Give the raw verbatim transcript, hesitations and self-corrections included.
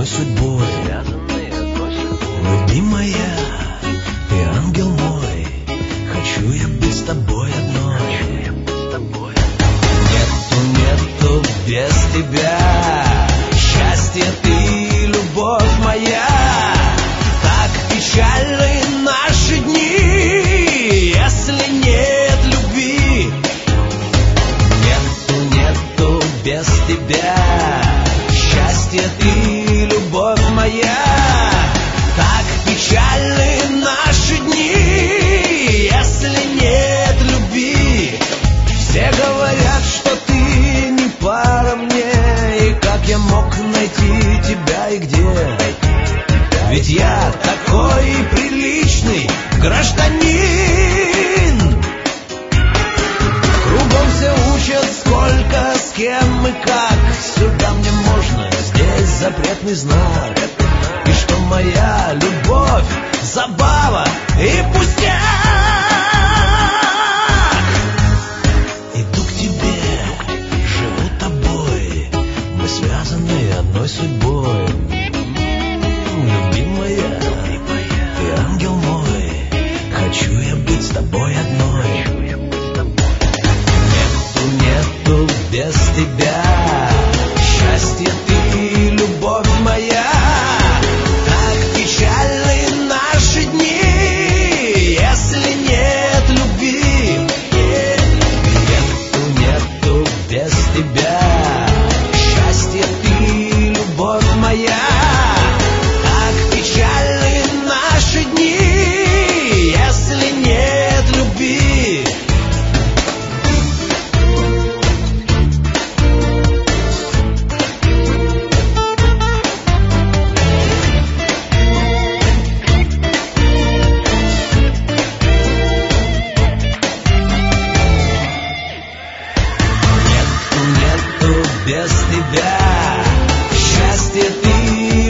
одной судьбой. Любимая, ты ангел мой, хочу я быть с тобой одной. Нету, нету без тебя счастья, ты любовь моя. Так печальны наши дни, если нет любви. Нету, нету без тебя счастья, ты любовь моя. Так печальны наши дни, если нет любви. Все говорят, что ты не пара мне, и как я мог найти тебя и где? Ведь я такой приличный гражданин. Кругом все учат, сколько, с кем и как. Сюда мне можно, здесь запретный знак. И что моя любовь забава и пустяк. Иду к тебе, живу тобой, мы связаны одной судьбой. Любимая, ты ангел мой, хочу я быть с тобой одной. Нету, нету без тебя счастья, ты любовь моя. Так печальны наши дни, если нет любви. Нету, нету без тебя счастья, ты любовь моя. Так печальны наши дни, если нет любви. Нету, нету без тебя счастья, ты